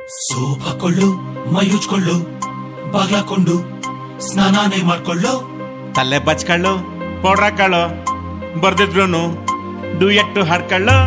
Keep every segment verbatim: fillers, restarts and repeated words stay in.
Soap ಹಾಕೊಳ್ಳು, ಮೈ ಉಜ್ಕೊಳ್ಳು, ಬಾಗ್ಲಾಕೊಂಡು ಸ್ನಾನಾನೇ ಮಾಡ್ಕೊಳ್ಳು, ತಲೆ ಬಚ್ಕೊಳ್ಳು, ಪೌಡ್ರ್ ಹಾಕೊಳ್ಳು, ಬರ್ದಿದ್ರು ಡುಯೆಟ್ಟು ಹಾಡ್ಕೊಳ್ಳು.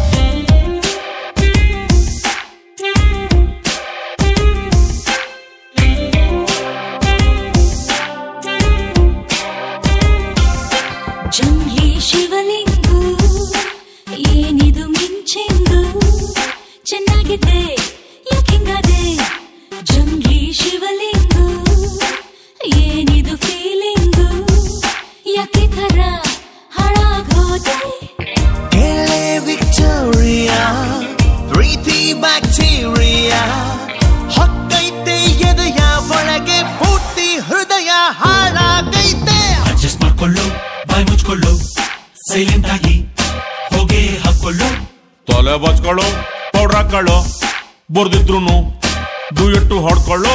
ಜಂಘೆ ಶಿವಲಿಂಗು ಏನಿದು ಮಿಂಚೆಂದು ಚೆನ್ನಾಗಿದೆ ಯಾಕಿಂಗದೆ. ಜಂಘೆ ಶಿವಲಿಂಗು ಏನಿದು ಫೀಲಿಂಗು ಯಾಕೆ ಥರ ಹಾಳಾಗೋದೆ. ಕೇಳೆ ವಿಕ್ಟೋರಿಯಾ ಪ್ರೀತಿ ಬ್ಯಾಕ್ಟೀರಿಯಾ ಹೊಕ್ಕೈತೆ ಎದೆಯ ಒಳಗೆ ಪೂರ್ತಿ ಹೃದಯ ಹಾಳಾಗೈತೆ. ಅಡ್ಜಸ್ಟ್ ಮಾಡ್ಕೊಳ್ಳು, ಬಾಯ್ ಮುಚ್ಕೊಳ್ಳು, ಸೈಲೆಂಟ್ ಆಗಿ ಹೋಗೇ ಹಾಕೊಳ್ಳು. ತಲೆ ಬಚ್ಕೊಳ್ಳು, ಪೌಡ್ರ್ ಹಾಕೊಳ್ಳು, ಬರ್ದಿದ್ರು ಡುಯೆಟ್ಟು ಹಾಡ್ಕೊಳ್ಳು.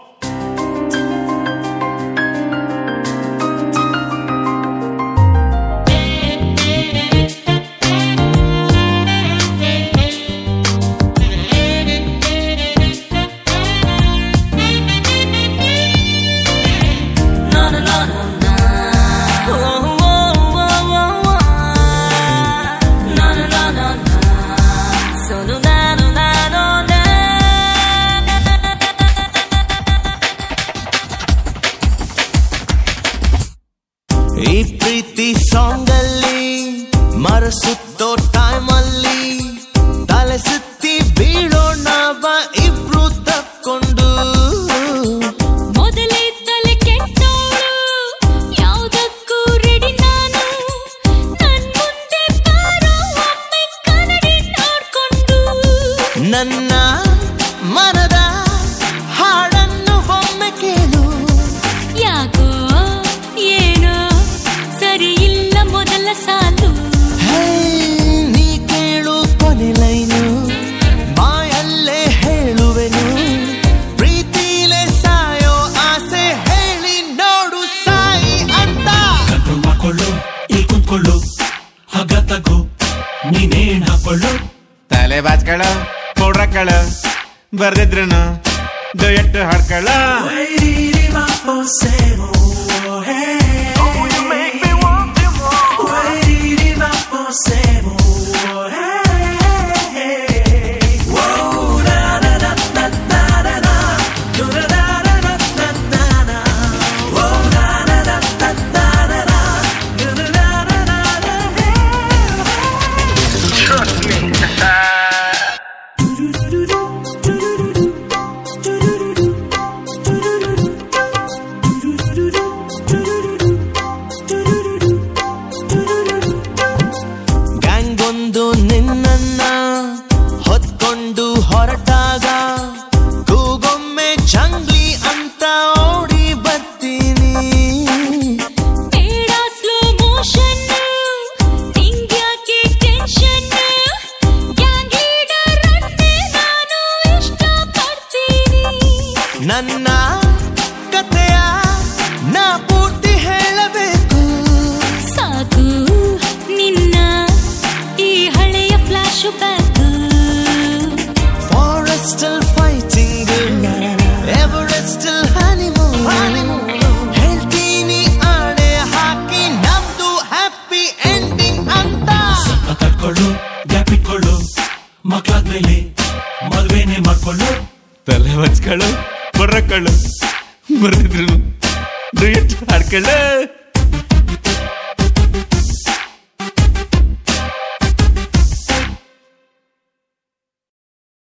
ಈ ಪ್ರೀತಿ ಸಾಂಗ್ ಅಲ್ಲಿ ಮರಸುತ್ತೋ ಟೈಮ್ ಅಲ್ಲಿ ತಲೆ ಸುತ್ತಿ ಬೀಳೋಣ ಬಾ ಇಬ್ರು ತಕ್ಕೊಂಡು. ಮೊದಲೇ ತಲೆ ಕೆಟ್ಟೋಳು ಯಾವುದಕ್ಕೂ ರೆಡಿ ನಾನು. ನನ್ ಮುಂದೆ ಬಾರೋ ಒಮ್ಮೆ ಕನ್ನಡಿ ನೋಡ್ಕೊಂಡು. ನನ್ನ ಮನದ ಹಾಡನ್ನು ಒಮ್ಮೆ ಕೇಳು. ಯಾಕೋ ಏನೋ ಸರಿ ಇಲ್ಲ ಮೊದಲ ಸಾಲು. ಹೇ ನೀ ಕೇಳು ಕೊನೆ ಲೈನು ಬಾಯಲ್ಲೇ ಹೇಳುವೆನು. ಪ್ರೀತಿಲೇ ಸಾಯೋ ಆಸೆ ಹೇಳಿ ನೋಡು ಸಾಯಿ ಅಂತ. ಕಂಟ್ರೋಲ್ ಮಾಡ್ಕೊಳ್ಳು, ಇಲ್ಲಿ ಕುಂತ್ಕೊಳ್ಳು, ಹಗ್ಗ ತಗೋ, ನೀನೇನ್ ಹಾಕೊಳ್ಳು. ತಲೆ ಬಾಚ್ಕೊಳ್ಳು, ಪೌಡ್ರ್ ಹಾಕೊಳ್ಳು, ಬರ್ದಿದ್ರು ಡುಯೆಟ್ಟು ಹಾಡ್ಕೊಳ್ಳು. ಗ್ಯಾಂಗೊಂದು ನಿನ್ನನ್ನ ಹೊತ್ಕೊಂಡು ಹೊರಟಾಗ ಕೂಗೊಮ್ಮೆ ಜಂಗ್ಲಿ ಅಂತ ಓಡಿ ಬರ್ತೀನಿ. ಬೇಡ ಸ್ಲೋ ಮೋಷನ್ ನಿಂಗ್ಯಾಕೆ ಟೆನ್ಷನ್. ಗ್ಯಾಂಗ್ ಲೀಡರ್ ಅನ್ನೇ ನಾನು ಇಷ್ಟಪಡ್ತೀನಿ. ನನ್ನ ಕಥೆಯ ನಾ ಪೂರ್ತಿ ಹೇಳಬೇಕು. ಸಾಕು ನಿನ್ನ ಈ ಹಳೆಯ ಫ್ಲಾಶ್ ಬ್ಯಾಕ್. ಫಾರೆಸ್ಟಲ್ ಫೈಟಿಂಗ್ ಎವರೆಸ್ಟಲ್ ಹನಿಮೂನ್ ಹೇಳ್ತೀನಿ ಆಣೆ ಹಾಕಿ ನಮ್ದು ಹ್ಯಾಪಿ ಎಂಡಿಂಗ್ ಅಂತ. ತಡ್ಕೊಳ್ಳು, ಗ್ಯಾಪ್ ಇಟ್ಕೊಳ್ಳು, ಮಕ್ಳಾದ್ಮೇಲೆ ಮದ್ವೆನೇ ಮಾಡ್ಕೊಳ್ಳು. ತಲೆ ಬಚ್ಕೊಳ್ಳು, ಪೌಡ್ರ್ ಹಾಕೊಳ್ಳು, ಬರ್ದಿದ್ರು ಡುಯೆಟ್ಟು ಹಾಡ್ಕೊಳ್ಳು.